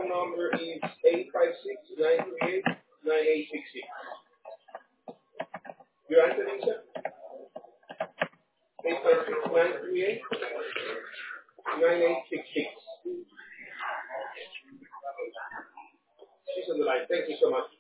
number is 856-938-9866. You're answering, sir? 856-938-9866. She's on the line. Thank you so much.